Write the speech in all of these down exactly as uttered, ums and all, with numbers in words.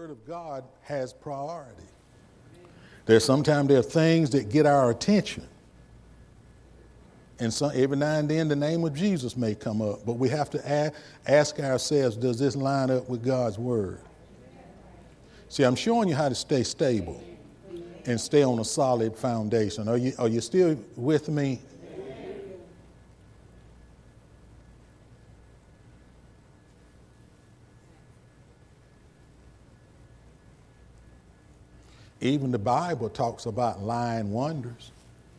Word of God has priority. There's sometimes there are things that get our attention. And so every now and then the name of Jesus may come up, but we have to ask, ask ourselves, does this line up with God's Word? See, I'm showing you how to stay stable and stay on a solid foundation. Are you, are you still with me? Even the Bible talks about lying wonders.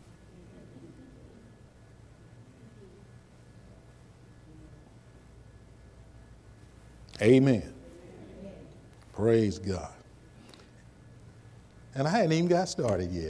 Amen. Praise God. And I hadn't even got started yet.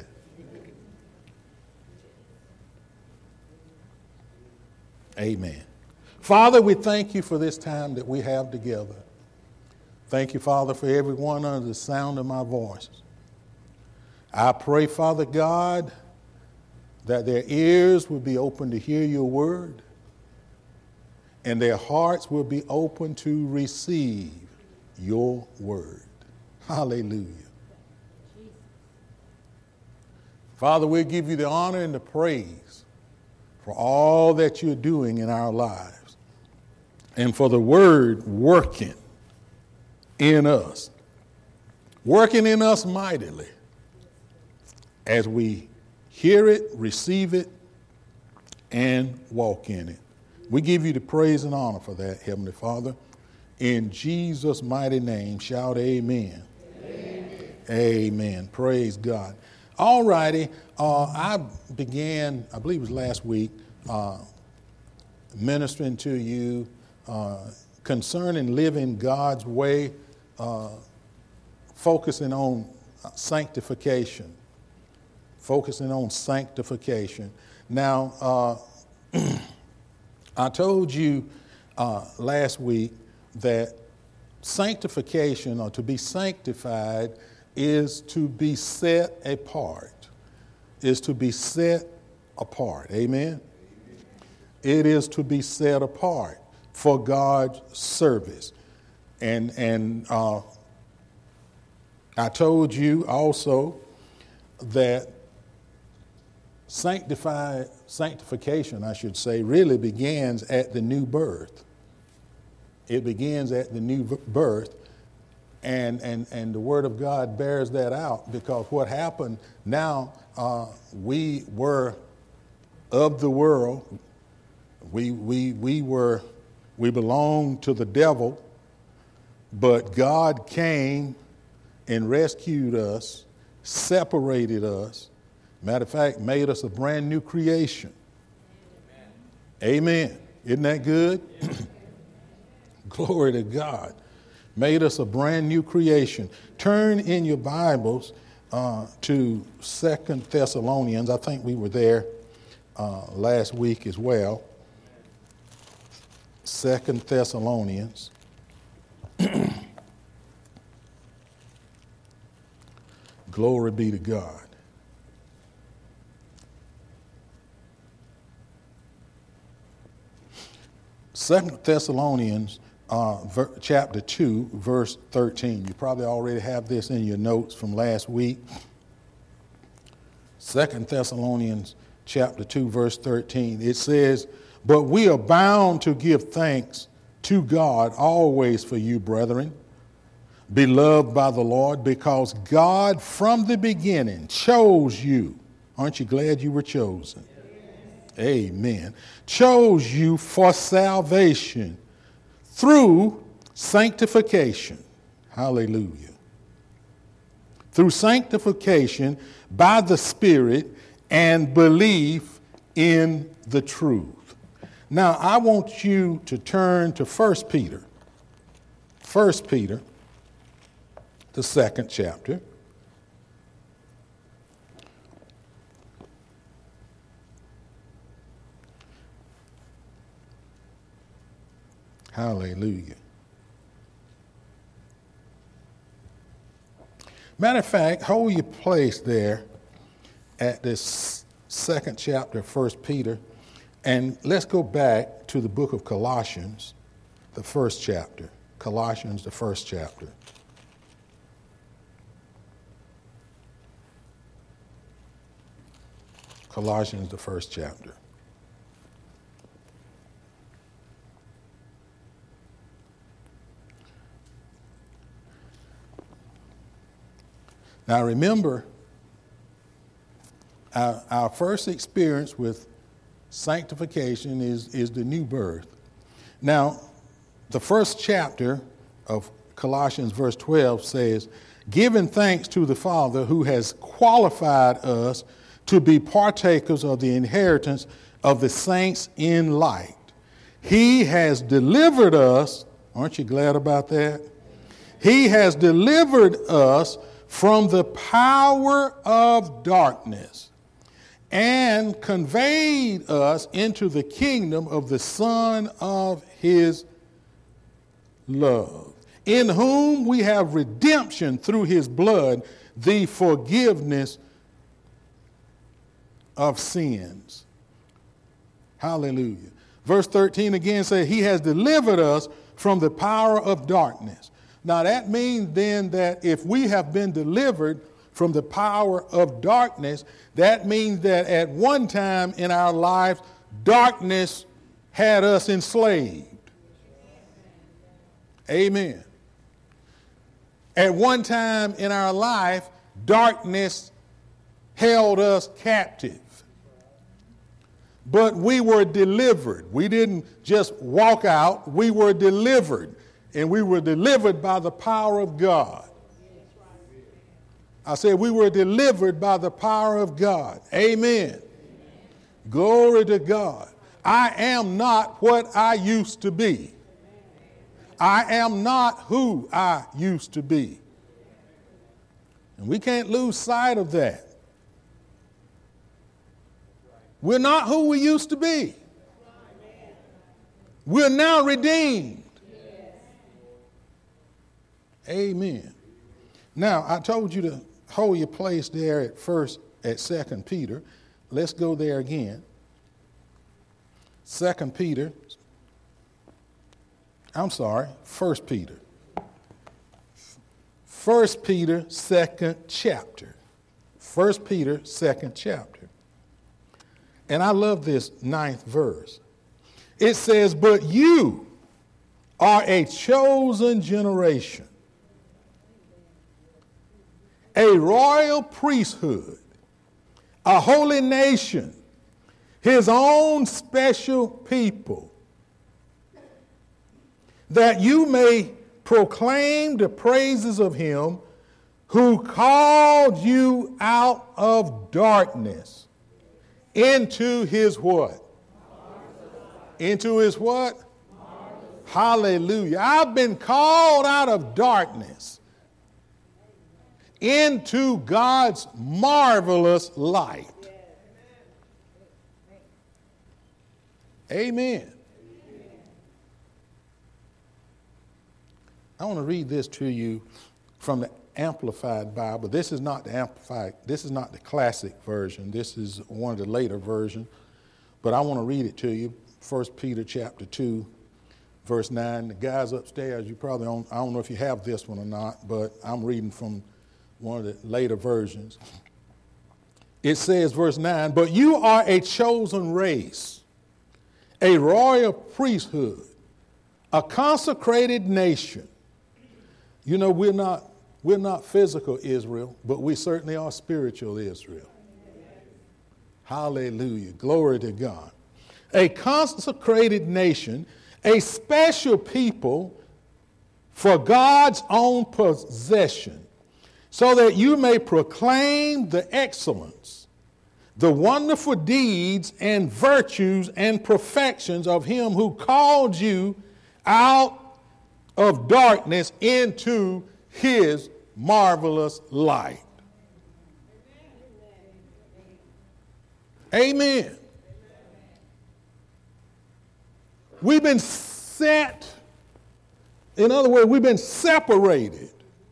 Amen. Father, we thank you for this time that we have together. Thank you, Father, for everyone under the sound of my voice. I pray, Father God, that their ears will be open to hear your word and their hearts will be open to receive your word. Hallelujah. Father, we give you the honor and the praise for all that you're doing in our lives and for the word working in us, working in us mightily as we hear it, receive it, and walk in it. We give you the praise and honor for that, Heavenly Father. In Jesus' mighty name, shout amen. Amen. Amen. Praise God. All righty. Uh, I began, I believe it was last week, uh, ministering to you uh, concerning living God's way, uh, focusing on sanctification. Focusing on sanctification. Now, uh, I told you uh, last week that sanctification, or to be sanctified, is to be set apart. Is to be set apart. Amen? It is to be set apart for God's service. And, and uh, I told you also that Sanctified, sanctification, I should say, really begins at the new birth. It begins at the new birth, and, and, and the Word of God bears that out, because what happened now, uh, we were of the world. We, we, we were, we belonged to the devil, but God came and rescued us, separated us. Matter of fact, made us a brand new creation. Amen. Amen. Isn't that good? Glory to God. Made us a brand new creation. Turn in your Bibles uh, to Second Thessalonians. I think we were there uh, last week as well. Second Thessalonians. Glory be to God. Second Thessalonians uh, ver- chapter two, verse thirteen. You probably already have this in your notes from last week. Second Thessalonians chapter two, verse thirteen. It says, "But we are bound to give thanks to God always for you, brethren, beloved by the Lord, because God from the beginning chose you." Aren't you glad you were chosen? Amen. Chose you for salvation through sanctification. Hallelujah. Through sanctification by the Spirit and belief in the truth. Now, I want you to turn to First Peter. First Peter, the second chapter. Hallelujah. Matter of fact, hold your place there at this second chapter of First Peter, and let's go back to the book of Colossians, the first chapter. Colossians, the first chapter. Colossians, the first chapter. Now remember, our, our first experience with sanctification is, is the new birth. Now, the first chapter of Colossians verse twelve says, giving thanks to the Father who has qualified us to be partakers of the inheritance of the saints in light. He has delivered us, aren't you glad about that? He has delivered us from the power of darkness and conveyed us into the kingdom of the Son of his love, in whom we have redemption through his blood, the forgiveness of sins. Hallelujah. Verse thirteen again says, he has delivered us from the power of darkness. Now that means then that if we have been delivered from the power of darkness, that means that at one time in our lives, darkness had us enslaved. Amen. At one time in our life, darkness held us captive. But we were delivered. We didn't just walk out. We were delivered. And we were delivered by the power of God. I said we were delivered by the power of God. Amen. Amen. Glory to God. I am not what I used to be. I am not who I used to be. And we can't lose sight of that. We're not who we used to be. We're now redeemed. Amen. Now, I told you to hold your place there at first at Second Peter. Let's go there again. Second Peter. I'm sorry, First Peter. First Peter, second chapter. First Peter, second chapter. And I love this ninth verse. It says, but you are a chosen generation, a royal priesthood, a holy nation, his own special people, that you may proclaim the praises of him who called you out of darkness into his what? Into his what? Hallelujah. I've been called out of darkness into God's marvelous light. Amen. I want to read this to you from the Amplified Bible. This is not the Amplified, this is not the classic version. This is one of the later versions. But I want to read it to you. First Peter chapter two, verse nine. The guys upstairs, you probably don't, I don't know if you have this one or not, but I'm reading from one of the later versions. It says, verse nine, but you are a chosen race, a royal priesthood, a consecrated nation. You know, we're not, we're not physical Israel, but we certainly are spiritual Israel. Hallelujah. Glory to God. A consecrated nation, a special people for God's own possession, so that you may proclaim the excellence, the wonderful deeds and virtues and perfections of him who called you out of darkness into his marvelous light. Amen. We've been set, in other words, we've been separated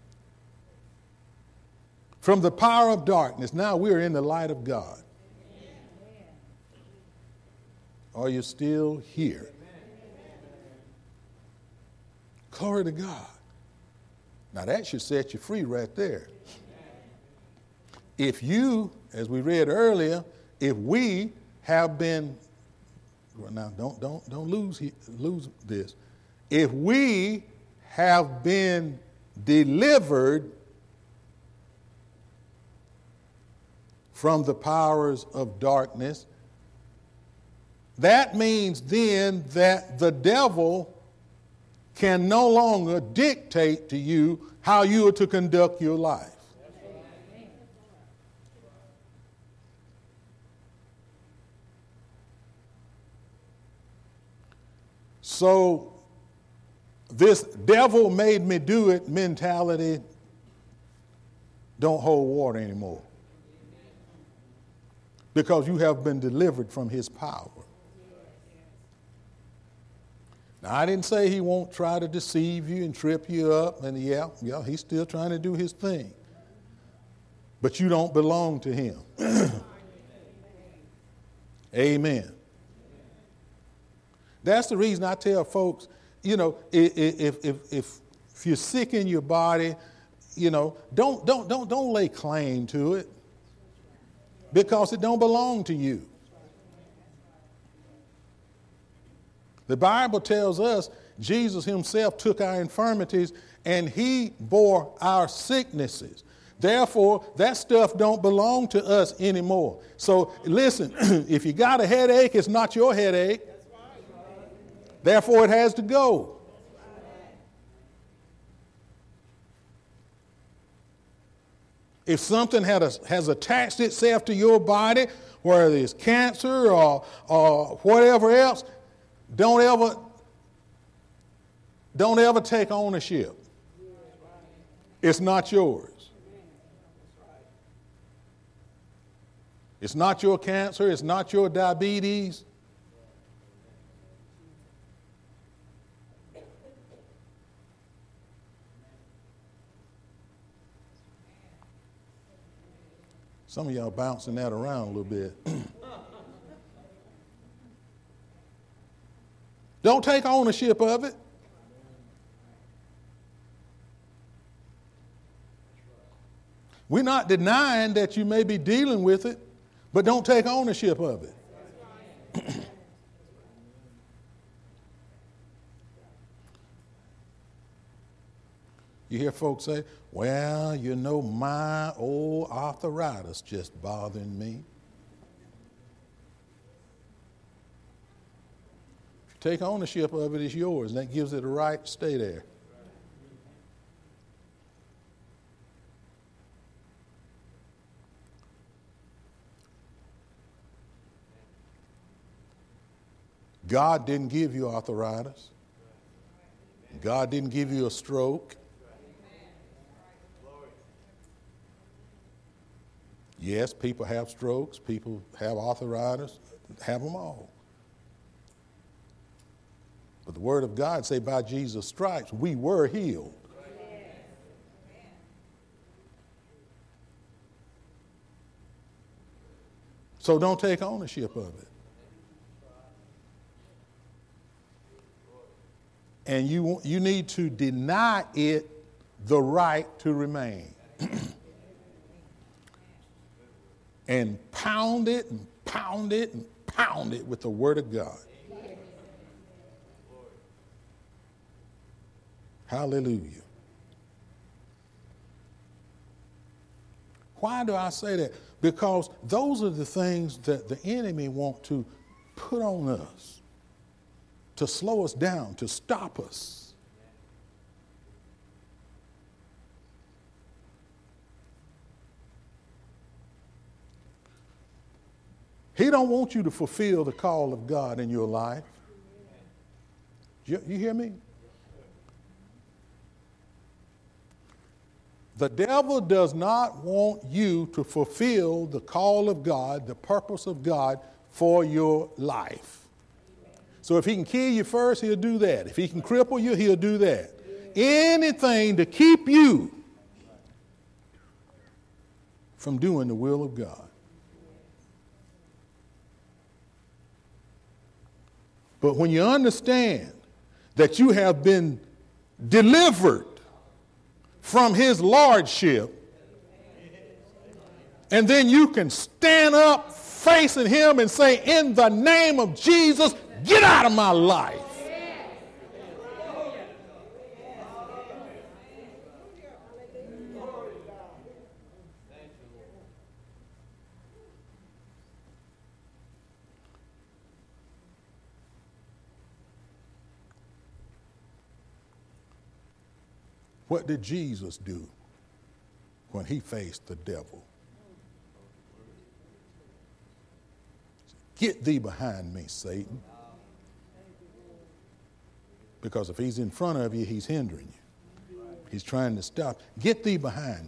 from the power of darkness. Now we're in the light of God. Are you still here? Glory to God. Now that should set you free right there. If you, as we read earlier, if we have been, well, now don't don't don't lose lose this. If we have been delivered from the powers of darkness, that means then that the devil can no longer dictate to you how you are to conduct your life. So this devil made me do it mentality don't hold water anymore, because you have been delivered from his power. Now, I didn't say he won't try to deceive you and trip you up, and yeah, yeah, he's still trying to do his thing. But you don't belong to him. Amen. That's the reason I tell folks, you know, if if if, if you're sick in your body, you know, don't don't don't don't lay claim to it, because it don't belong to you. The Bible tells us Jesus himself took our infirmities and he bore our sicknesses. Therefore, that stuff don't belong to us anymore. So listen, if you got a headache, it's not your headache. Therefore, it has to go. If something had a, has attached itself to your body, whether it's cancer or, or whatever else, don't ever, don't ever take ownership. It's not yours. It's not your cancer. It's not your diabetes. Some of y'all bouncing that around a little bit. Don't take ownership of it. We're not denying that you may be dealing with it, but don't take ownership of it. You hear folks say, well, you know, my old arthritis just bothering me. If you take ownership of it, it's yours, and that gives it a right to stay there. God didn't give you arthritis. God didn't give you a stroke. Yes, people have strokes, people have arthritis, have them all. But the Word of God say, by Jesus' stripes, we were healed. So don't take ownership of it. And you, you need to deny it the right to remain. And pound it and pound it and pound it with the Word of God. Hallelujah. Why do I say that? Because those are the things that the enemy wants to put on us, to slow us down, to stop us. He don't want you to fulfill the call of God in your life. You, you hear me? The devil does not want you to fulfill the call of God, the purpose of God for your life. So if he can kill you first, he'll do that. If he can cripple you, he'll do that. Anything to keep you from doing the will of God. But when you understand that you have been delivered from his lordship, and then you can stand up facing him and say, in the name of Jesus, get out of my life. What did Jesus do when he faced the devil? Get thee behind me, Satan. Because if he's in front of you, he's hindering you. He's trying to stop. Get thee behind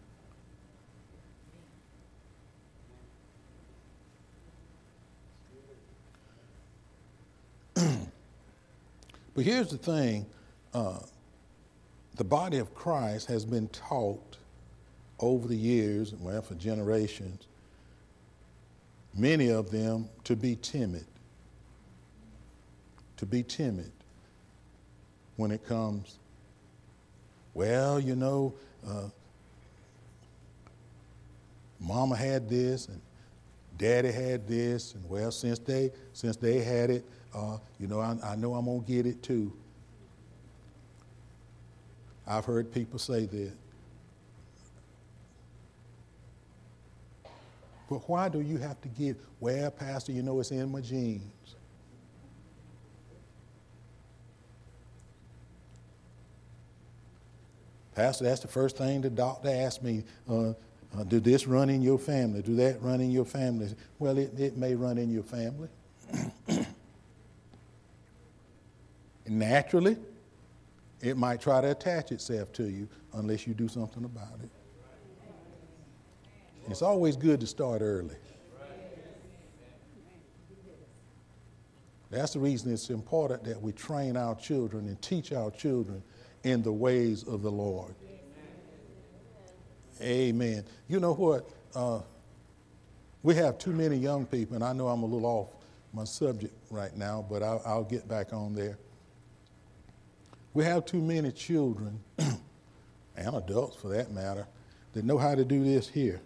me. But here's the thing. Uh, the body of Christ has been taught over the years, well, for generations, many of them to be timid. To be timid when it comes, well, you know, uh, mama had this and daddy had this, and well, since they since they had it, uh, you know, I, I know I'm gonna get it too. I've heard people say that. But why do you have to get, well, Pastor, you know it's in my genes. Pastor, that's the first thing the doctor asked me. Uh, uh, do this run in your family? Do that run in your family? Well, it, it may run in your family. Naturally, it might try to attach itself to you unless you do something about it. It's always good to start early. That's the reason it's important that we train our children and teach our children in the ways of the Lord. Amen. You know what? Uh, we have too many young people, and I know I'm a little off my subject right now, but I'll, I'll get back on there. We have too many children, and adults for that matter, that know how to do this here.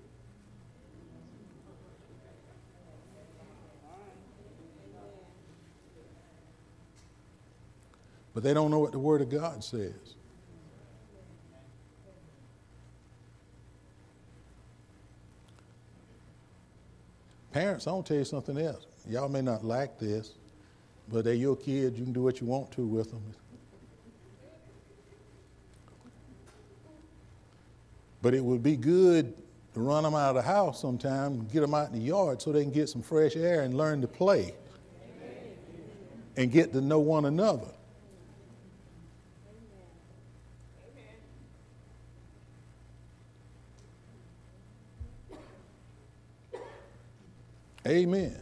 But they don't know what the Word of God says. Parents, I'm going to tell you something else. Y'all may not like this, but they're your kids. You can do what you want to with them. But it would be good to run them out of the house sometime and get them out in the yard so they can get some fresh air and learn to play and get to know one another. Amen.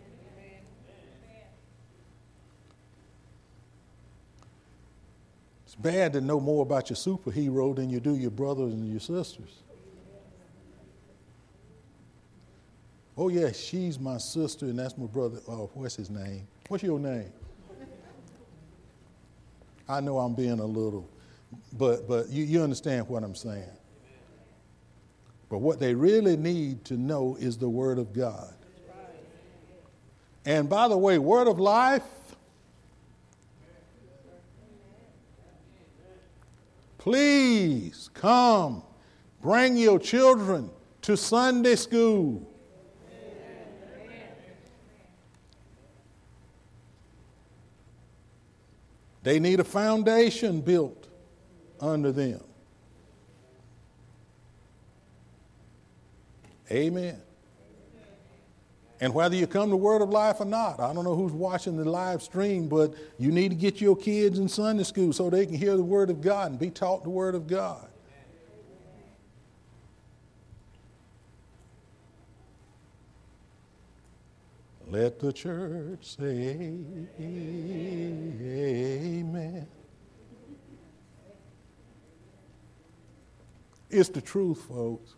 It's bad to know more about your superhero than you do your brothers and your sisters. Oh, yeah, she's my sister and that's my brother. Oh, what's his name? What's your name? I know I'm being a little, but but you, you understand what I'm saying. But what they really need to know is the Word of God. And by the way, Word of Life, please come, bring your children to Sunday school. They need a foundation built under them. Amen. And whether you come to Word of Life or not, I don't know who's watching the live stream, but you need to get your kids in Sunday school so they can hear the Word of God and be taught the Word of God. Let the church say amen. It's the truth, folks.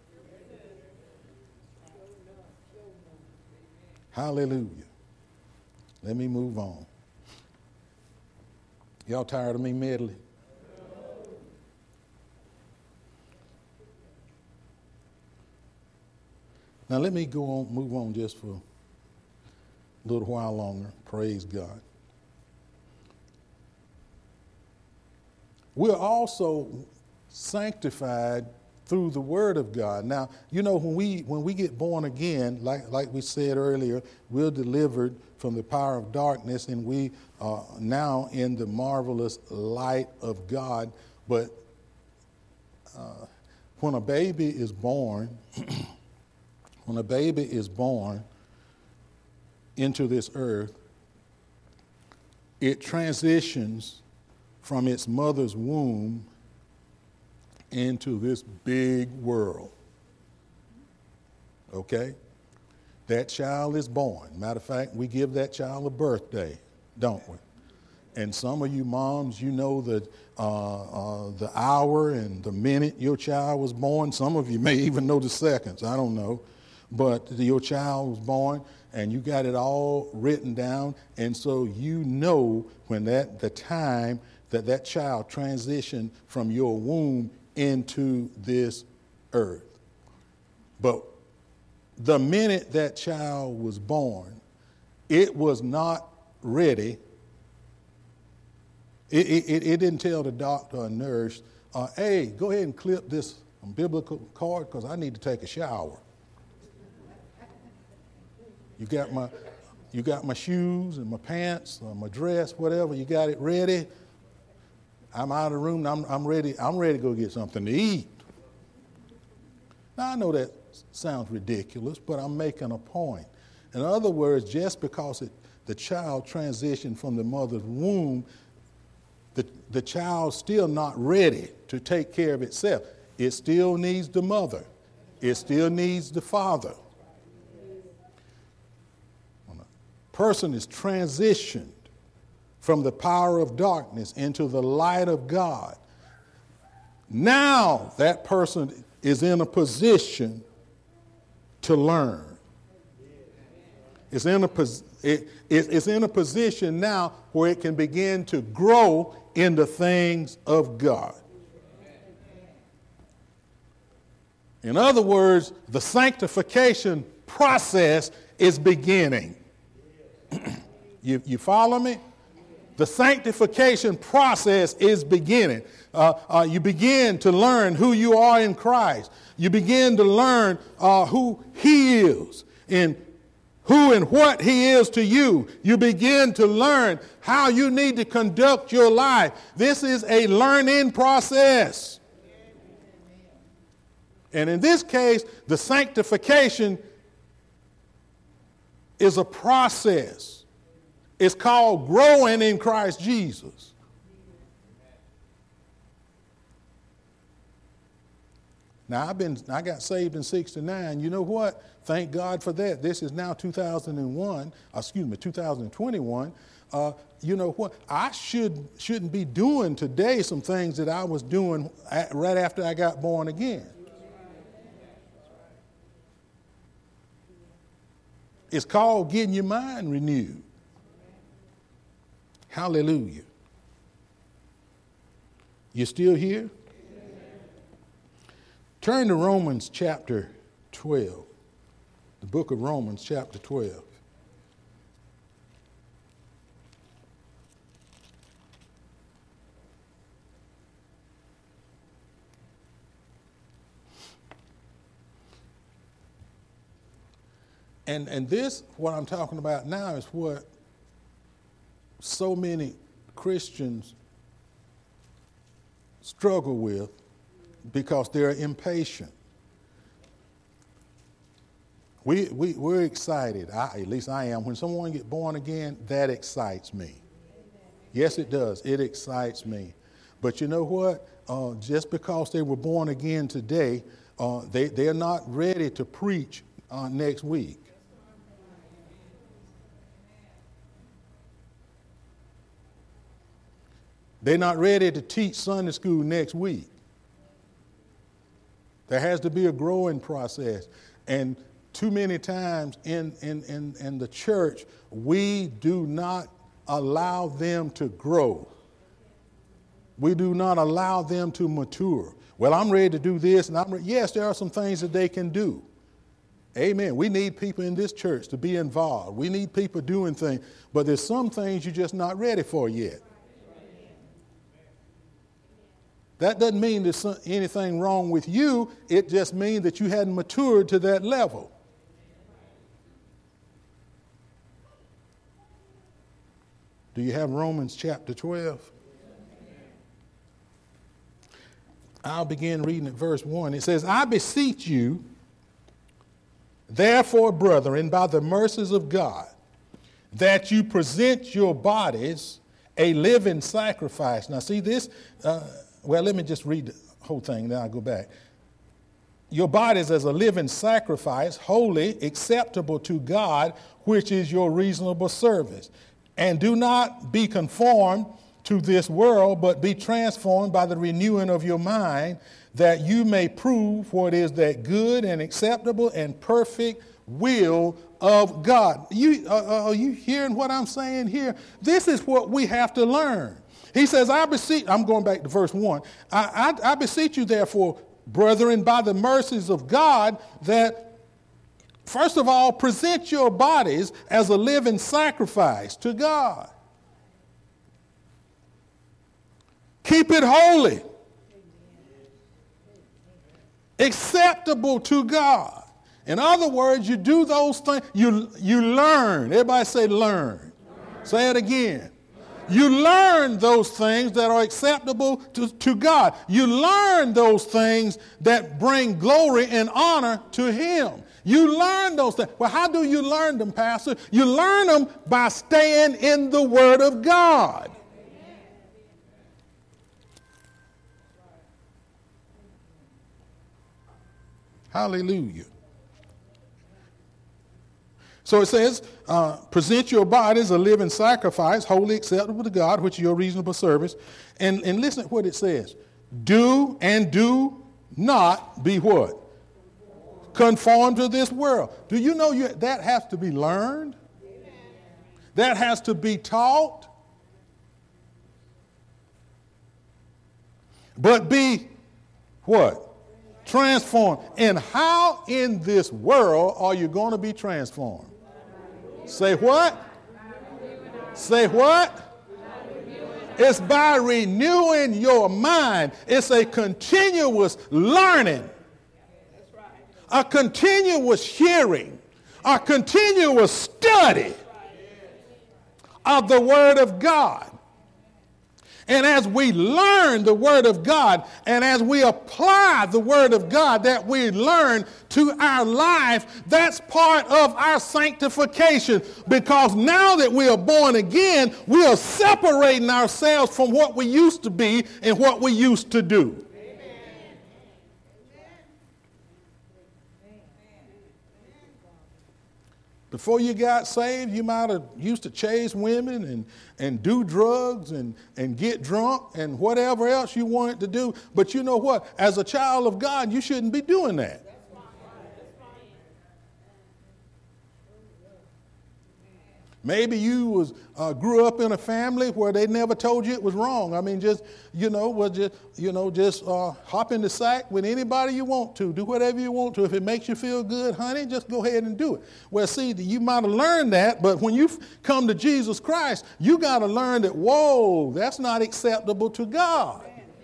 Hallelujah. Let me move on. Y'all tired of me meddling? Now let me go on, move on just for A little while longer. Praise God. We're also sanctified through the Word of God. Now, you know, when we when we get born again, like like we said earlier, we're delivered from the power of darkness, and we are now in the marvelous light of God. But uh, when a baby is born, when a baby is born into this earth, it transitions from its mother's womb into this big world. Okay? That child is born. Matter of fact, we give that child a birthday, don't we? And some of you moms, you know the, uh, uh, the hour and the minute your child was born. Some of you may even know the seconds. I don't know. But your child was born, and you got it all written down. And so you know when that the time that that child transitioned from your womb into this earth. But the minute that child was born, it was not ready. It, it, it didn't tell the doctor or nurse, uh, hey, go ahead and clip this umbilical cord because I need to take a shower. You got my, you got my shoes and my pants or my dress, whatever. You got it ready. I'm out of the room. I'm, I'm ready. I'm ready to go get something to eat. Now I know that sounds ridiculous, but I'm making a point. In other words, just because it, the child transitioned from the mother's womb, the, the child's still not ready to take care of itself. It still needs the mother. It still needs the father. When a person is transitioned from the power of darkness into the light of God, now that person is in a position to learn. It's in a, it, it's in a position now where it can begin to grow in the things of God. In other words, the sanctification process is beginning. you, you follow me? The sanctification process is beginning. Uh, uh, you begin to learn who you are in Christ. You begin to learn uh, who He is and who and what He is to you. You begin to learn how you need to conduct your life. This is a learning process. And in this case, the sanctification is a process. It's called growing in Christ Jesus. Now, I've been, I got saved in sixty-nine. You know what? Thank God for that. This is now two thousand one, excuse me, two thousand twenty-one. Uh, you know what? I should, shouldn't be doing today some things that I was doing at, right after I got born again. It's called getting your mind renewed. Hallelujah. You still here? Turn to Romans chapter twelve. The book of Romans chapter twelve. And, and this, what I'm talking about now, is what so many Christians struggle with because they're impatient. We, we, we're excited, I, at least I am. When someone gets born again, that excites me. Yes, it does. It excites me. But you know what? Uh, just because they were born again today, uh, they, they're not ready to preach uh, next week. They're not ready to teach Sunday school next week. There has to be a growing process. And too many times in, in, in, in the church, we do not allow them to grow. We do not allow them to mature. Well, I'm ready to do this, and I'm re- yes, there are some things that they can do. Amen. We need people in this church to be involved. We need people doing things. But there's some things you're just not ready for yet. That doesn't mean there's anything wrong with you. It just means that you hadn't matured to that level. Do you have Romans chapter twelve? I'll begin reading at verse one. It says, I beseech you, therefore, brethren, by the mercies of God, that you present your bodies a living sacrifice. Now, see this? Uh, well, let me just read the whole thing, then I'll go back. Your bodies as a living sacrifice, holy, acceptable to God, which is your reasonable service. And do not be conformed to this world, but be transformed by the renewing of your mind, that you may prove what is that good and acceptable and perfect will of God. You, uh, are you hearing what I'm saying here? This is what we have to learn. He says, I beseech, I'm going back to verse one. I, I, I beseech you, therefore, brethren, by the mercies of God, that first of all, present your bodies as a living sacrifice to God. Keep it holy, acceptable to God. In other words, you do those things, you, you learn. Everybody say learn. Learn. Say it again. Learn. You learn those things that are acceptable to, to God. You learn those things that bring glory and honor to Him. You learn those things. Well, how do you learn them, Pastor? You learn them by staying in the Word of God. Hallelujah. So it says, uh, present your bodies a living sacrifice, wholly acceptable to God, which is your reasonable service. And, and listen to what it says. Do and do not be what? Conformed to this world. Do you know you, that has to be learned? Amen. That has to be taught. But be what? Transformed. And how in this world are you going to be transformed? Say what? Say what? It's by renewing your mind. It's a continuous learning, a continuous hearing, a continuous study of the Word of God. And as we learn the Word of God, and as we apply the Word of God that we learn to our life, that's part of our sanctification. Because now that we are born again, we are separating ourselves from what we used to be and what we used to do. Before you got saved, you might have used to chase women and, and do drugs and, and get drunk and whatever else you wanted to do. But you know what? As a child of God, you shouldn't be doing that. Maybe you was uh, grew up in a family where they never told you it was wrong. I mean, just, you know, well, just, you know, just uh, hop in the sack with anybody you want to. Do whatever you want to. If it makes you feel good, honey, just go ahead and do it. Well, see, you might have learned that, but when you come to Jesus Christ, you got to learn that, whoa, that's not acceptable to God.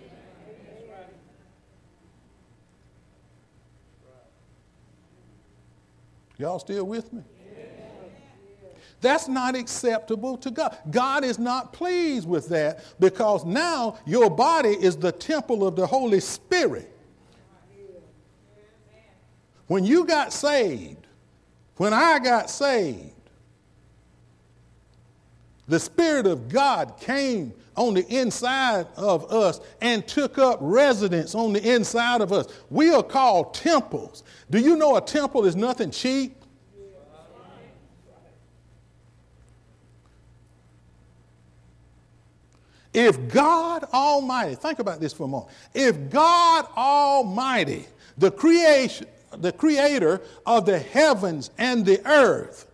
Y'all still with me? That's not acceptable to God. God is not pleased with that, because now your body is the temple of the Holy Spirit. When you got saved, when I got saved, the Spirit of God came on the inside of us and took up residence on the inside of us. We are called temples. Do you know a temple is nothing cheap? If God Almighty, think about this for a moment. If God Almighty, the creation, the creator of the heavens and the earth,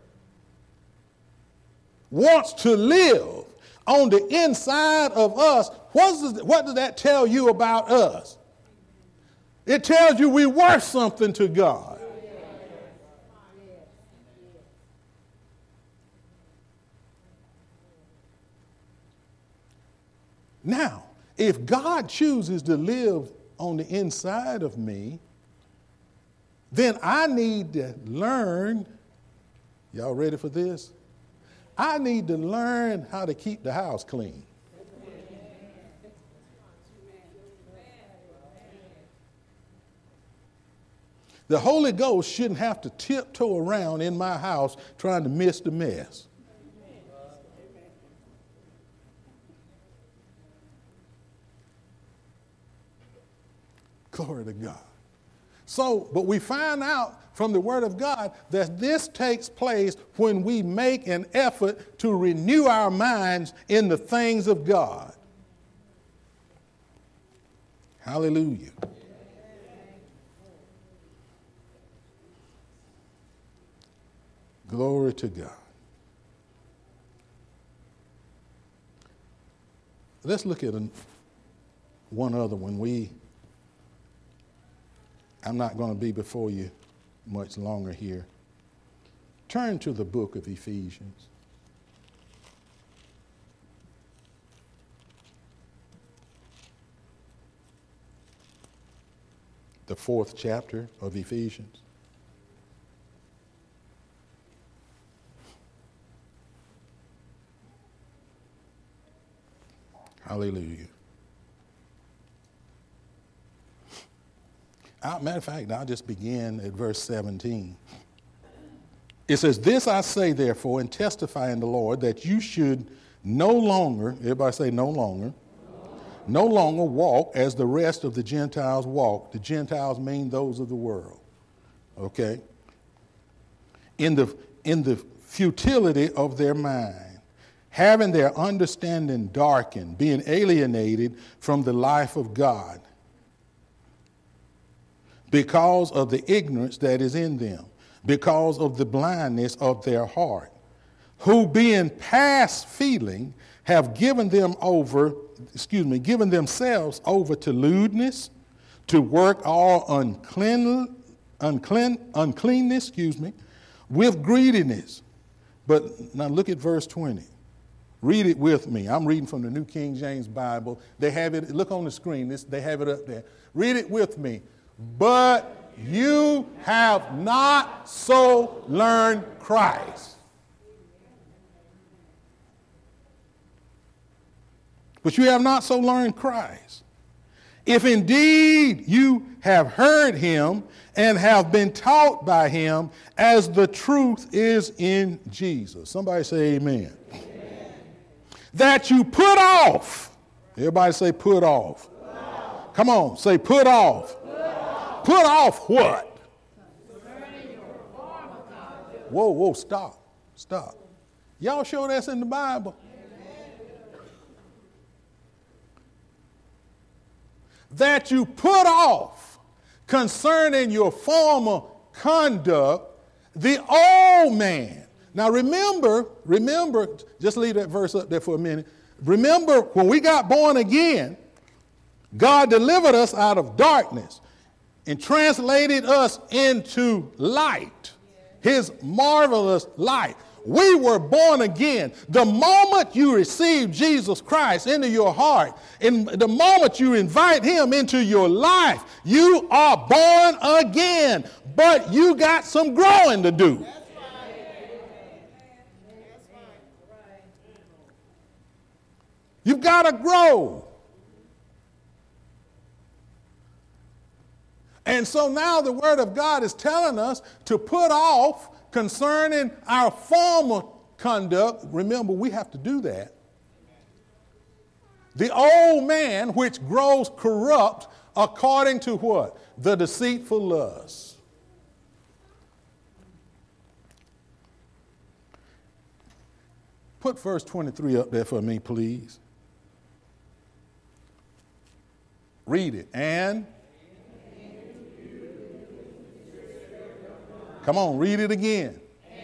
wants to live on the inside of us, what does, what does that tell you about us? It tells you we're worth something to God. Now, if God chooses to live on the inside of me, then I need to learn, y'all ready for this? I need to learn how to keep the house clean. The Holy Ghost shouldn't have to tiptoe around in my house trying to miss the mess. Glory to God. So, but we find out from the Word of God that this takes place when we make an effort to renew our minds in the things of God. Hallelujah. Glory to God. Let's look at an, one other one. We, I'm not going to be before you much longer here. Turn to the book of Ephesians. The fourth chapter of Ephesians. Hallelujah. Uh, matter of fact, I'll just begin at verse seventeen. It says, "This I say, therefore, and testify in the Lord, that you should no longer," everybody say no longer, no longer walk as the rest of the Gentiles walk. The Gentiles mean those of the world. Okay? In the, in the futility of their mind, having their understanding darkened, being alienated from the life of God because of the ignorance that is in them, because of the blindness of their heart, who being past feeling have given them over, excuse me, given themselves over to lewdness, to work all unclean, unclean, uncleanness, excuse me, with greediness. But now look at verse twenty. Read it with me. I'm reading from the New King James Bible. They have it, look on the screen, this, they have it up there. Read it with me. But you have not so learned Christ. But you have not so learned Christ. If indeed you have heard him and have been taught by him, as the truth is in Jesus. Somebody say amen. That you put off. Everybody say put off. Put off. Come on, say put off. Put off, put off what? Whoa, whoa, stop, stop. Y'all sure that's in the Bible? Amen. That you put off concerning your former conduct the old man. Now remember, remember, just leave that verse up there for a minute. Remember, when we got born again, God delivered us out of darkness and translated us into light, his marvelous light. We were born again. The moment you receive Jesus Christ into your heart, and the moment you invite him into your life, you are born again. But you got some growing to do. You've got to grow. And so now the Word of God is telling us to put off concerning our former conduct. Remember, we have to do that. The old man which grows corrupt according to what? The deceitful lust. Put verse twenty-three up there for me, please. Read it. And come on, read it again.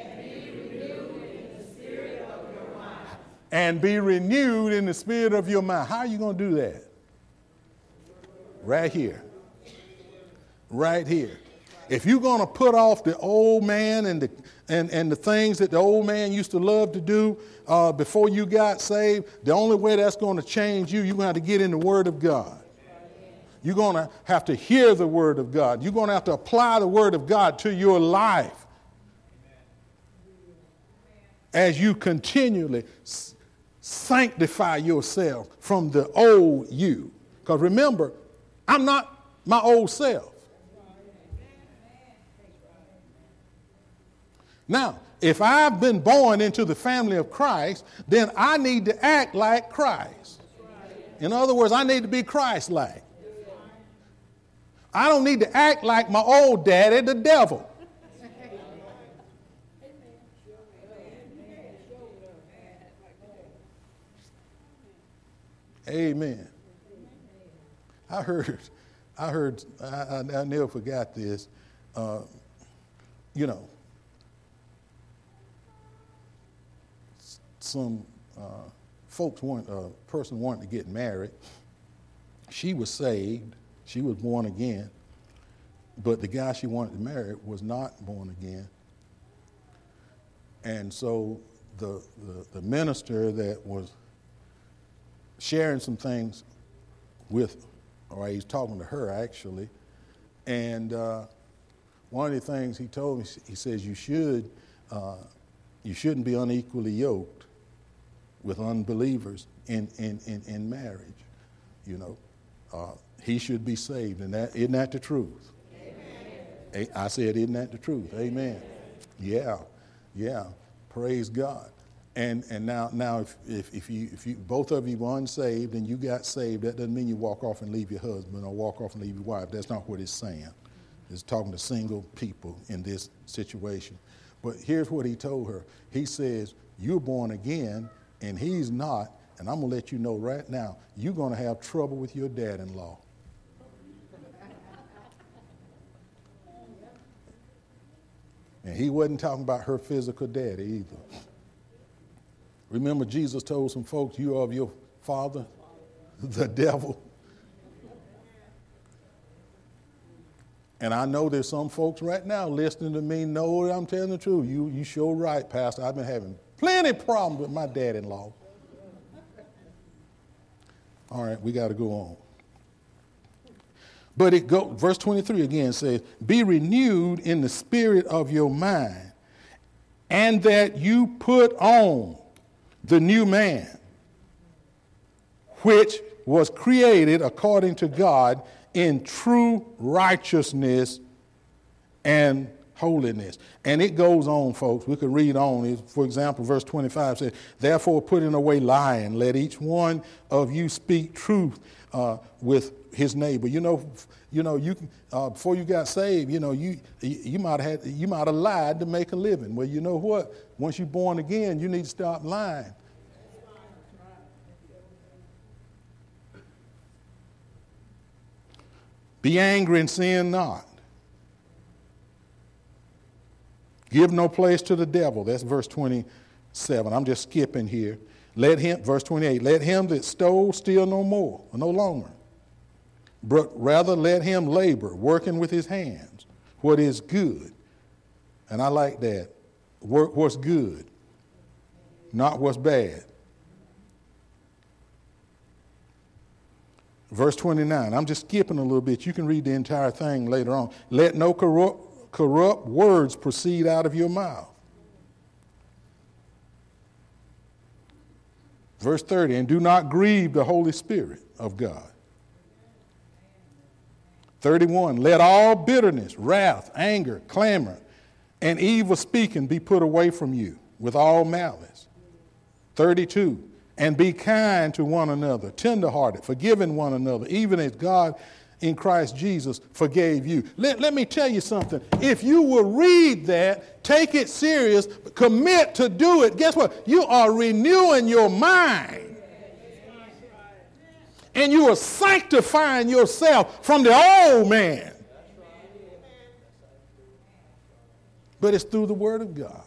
And be renewed in the spirit of your mind. How are you going to do that? Right here. Right here. If you're going to put off the old man and the and, and the things that the old man used to love to do uh, before you got saved, the only way that's going to change you, you're going to have to get in the Word of God. You're going to have to hear the Word of God. You're going to have to apply the Word of God to your life as you continually s- sanctify yourself from the old you. Because remember, I'm not my old self. Now, if I've been born into the family of Christ, then I need to act like Christ. In other words, I need to be Christ-like. I don't need to act like my old daddy, the devil. Amen. I heard, I heard, I, I, I never forgot this. Uh, you know, some uh, folks want a person wanted to get married. She was saved. She was born again. But the guy she wanted to marry was not born again. And so the, the, the minister that was sharing some things with, or he's talking to her actually, and uh, one of the things he told me, he says, you should, uh, you shouldn't be unequally yoked with unbelievers in, in, in, in marriage, you know. Uh, he should be saved, and that isn't that the truth? Amen. I said, isn't that the truth? Amen. Yeah, yeah. Praise God. And and now now if, if if you if you both of you were unsaved and you got saved, that doesn't mean you walk off and leave your husband or walk off and leave your wife. That's not what it's saying. It's talking to single people in this situation. But here's what he told her. He says, you're born again and he's not, and I'm gonna let you know right now, you're gonna have trouble with your dad-in-law. And he wasn't talking about her physical daddy either. Remember, Jesus told some folks, you are of your father, the devil. And I know there's some folks right now listening to me know I'm telling the truth. You, you sure right, Pastor. I've been having plenty of problems with my dad-in-law. All right, we got to go on. But it go, verse twenty-three again says, be renewed in the spirit of your mind, and that you put on the new man, which was created according to God in true righteousness and holiness. And it goes on, folks. We could read on. For example, verse twenty-five says, therefore putting away lying, let each one of you speak truth uh, with his neighbor. You know, you know, you uh, before you got saved, you know, you you might have you might have lied to make a living. Well, you know what? Once you're born again, you need to stop lying. Be angry and sin not. Give no place to the devil. That's verse twenty-seven. I'm just skipping here. Let him, verse twenty-eight, let him that stole steal no more, or no longer. But rather let him labor, working with his hands, what is good. And I like that. Work what's good, not what's bad. Verse twenty-nine, I'm just skipping a little bit. You can read the entire thing later on. Let no corrupt, corrupt words proceed out of your mouth. Verse thirty, and do not grieve the Holy Spirit of God. thirty-one, let all bitterness, wrath, anger, clamor, and evil speaking be put away from you with all malice. thirty-two, and be kind to one another, tenderhearted, forgiving one another, even as God in Christ Jesus forgave you. Let, let me tell you something. If you will read that, take it serious, commit to do it, guess what? You are renewing your mind. And you are sanctifying yourself from the old man. But it's through the Word of God.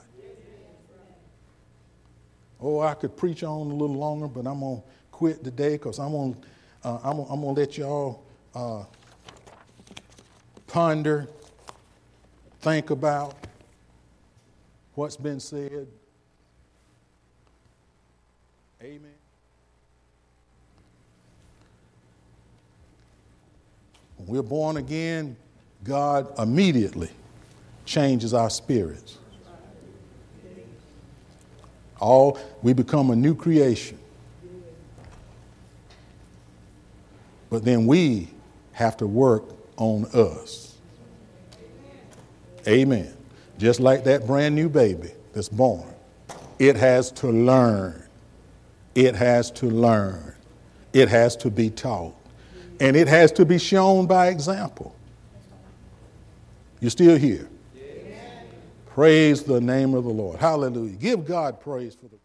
Oh, I could preach on a little longer, but I'm going to quit today because I'm going uh, I'm, I'm to let y'all uh, ponder think about what's been said. Amen. When we're born again, God immediately changes our spirits. All we become a new creation. But then we have to work on us. Amen. Just like that brand new baby that's born. It has to learn. It has to learn. It has to be taught. And it has to be shown by example. You still here? Yes. Praise the name of the Lord. Hallelujah. Give God praise for the